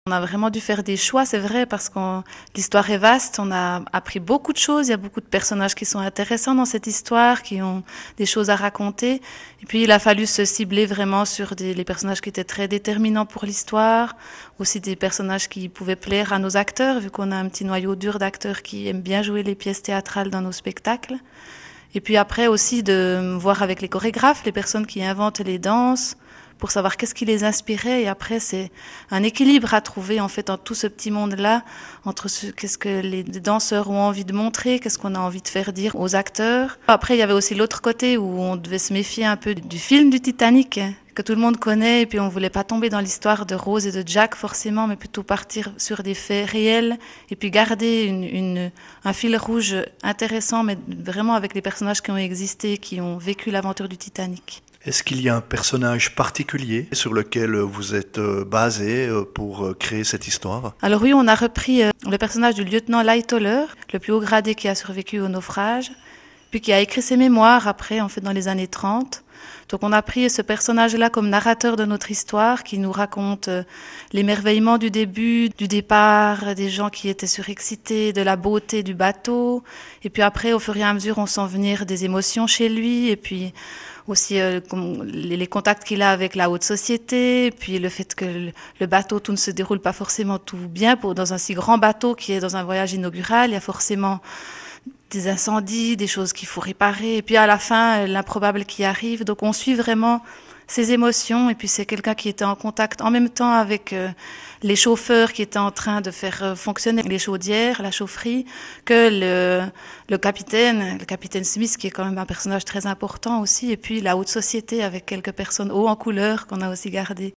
On a vraiment dû faire des choix, c'est vrai, parce que l'histoire est vaste, on a appris beaucoup de choses, il y a beaucoup de personnages qui sont intéressants dans cette histoire, qui ont des choses à raconter. Et puis il a fallu se cibler vraiment sur les personnages qui étaient très déterminants pour l'histoire, aussi des personnages qui pouvaient plaire à nos acteurs, vu qu'on a un petit noyau dur d'acteurs qui aiment bien jouer les pièces théâtrales dans nos spectacles. Et puis après aussi de voir avec les chorégraphes, les personnes qui inventent les danses, pour savoir qu'est-ce qui les inspirait. Et après, c'est un équilibre à trouver, en fait, dans tout ce petit monde-là, entre qu'est-ce que les danseurs ont envie de montrer, qu'est-ce qu'on a envie de faire dire aux acteurs. Après, il y avait aussi l'autre côté où on devait se méfier un peu du film du Titanic, que tout le monde connaît, et puis on voulait pas tomber dans l'histoire de Rose et de Jack forcément, mais plutôt partir sur des faits réels, et puis garder un fil rouge intéressant, mais vraiment avec les personnages qui ont existé, qui ont vécu l'aventure du Titanic. Est-ce qu'il y a un personnage particulier sur lequel vous êtes basé pour créer cette histoire? Alors oui, on a repris le personnage du lieutenant Lightoller, le plus haut gradé qui a survécu au naufrage, puis qui a écrit ses mémoires après, en fait, dans les années 30. Donc on a pris ce personnage-là comme narrateur de notre histoire, qui nous raconte l'émerveillement du début, du départ, des gens qui étaient surexcités, de la beauté du bateau. Et puis après, au fur et à mesure, on sent venir des émotions chez lui, et puis aussi les contacts qu'il a avec la haute société, et puis le fait que le bateau, tout ne se déroule pas forcément tout bien. Dans un si grand bateau qui est dans un voyage inaugural, il y a forcément des incendies, des choses qu'il faut réparer, et puis à la fin, l'improbable qui arrive. Donc on suit vraiment ses émotions, et puis c'est quelqu'un qui était en contact en même temps avec les chauffeurs qui étaient en train de faire fonctionner les chaudières, la chaufferie, que le capitaine Smith, qui est quand même un personnage très important aussi, et puis la haute société avec quelques personnes haut en couleur qu'on a aussi gardé.